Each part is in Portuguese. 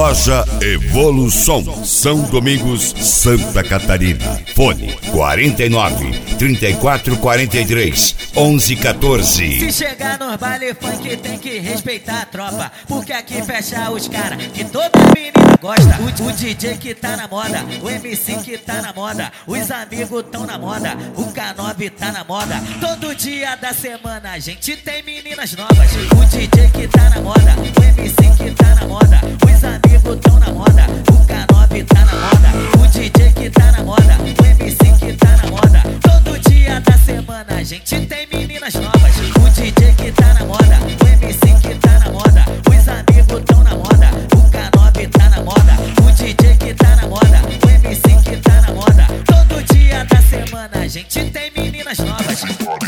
Loja Evolução, São Domingos, Santa Catarina. Fone 49 34 43 11 14. Se chegar no baile funk tem que respeitar a tropa, porque aqui fecha os cara que toda menina gosta. O DJ que tá na moda, o MC que tá na moda, os amigos tão na moda, o K9 tá na moda. Todo dia da semana a gente tem meninas novas. O DJ que tá na moda, o MC que tá na moda, os amigos tão na moda, o K9 tá na moda. O DJ que tá na moda, o MC que tá na moda. Todo dia da semana a gente tem meninas novas. O DJ que tá na moda, o MC que tá na moda, os amigos tão na moda, o K9 tá na moda. O DJ que tá na moda, o MC que tá na moda. Todo dia da semana a gente tem meninas novas.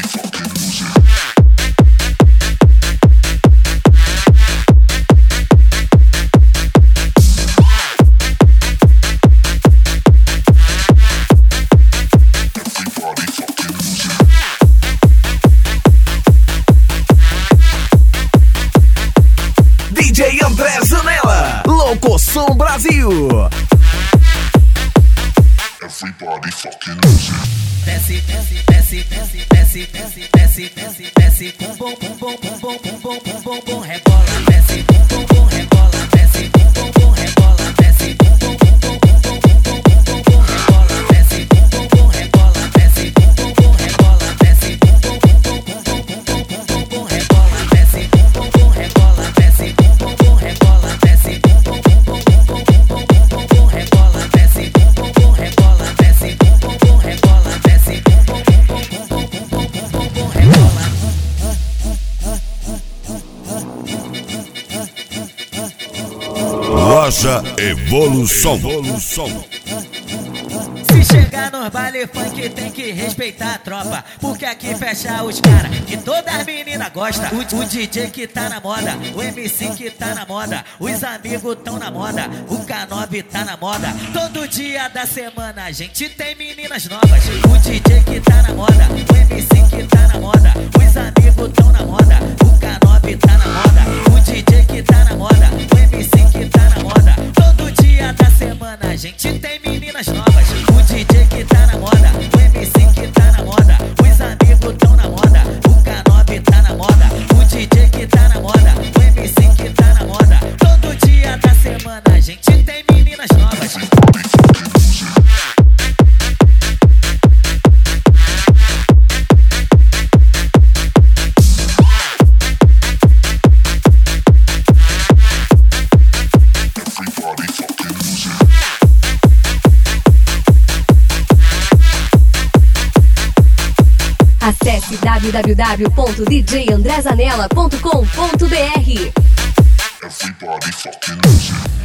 DJ André Zanella, Locoção Brasil. Everybody fucking lose it. Desce, desce, desce, desce, desce, desce, desce, desce, desce, bum bum bum bum bum bum bum bum bum bum rebola, desce, bum bum bum rebola, desce, bum bum bum rebola, desce, bum bum bum bum bum bum bum bum rebola, desce, bum bum bum rebola, desce, bum bum bum rebola, desce, bum bum bum bum bum bum bum rebola, desce, bum bum bum rebola, desce, bum bum bum rebola, desce, bum bum bum bum bum bum rebola, desce, bum bum bum rebola, desce, bum bum bum rebola, desce, bum bum bum bum rebola. Loja Evolução. Se chegar no baile funk tem que respeitar a tropa, porque aqui fecha os cara que todas as meninas gostam. O DJ que tá na moda, o MC que tá na moda, os amigos tão na moda, o K9 tá na moda. Todo dia da semana a gente tem meninas novas. O DJ que tá na moda, o MC que tá na moda, os amigos tão na moda, o K9 tá na moda. O DJ que tá na moda, o MC que tá na moda. Todo dia da semana a gente tem meninas novas. O DJ que tá na moda, o MC que tá na moda, os amigos tão na moda, o K9 tá na moda. O DJ que tá na moda, o MC que tá na moda. Todo dia da semana a gente tem meninas novas. Acesse www.djandrezanella.com.br. Everybody fucking lose it.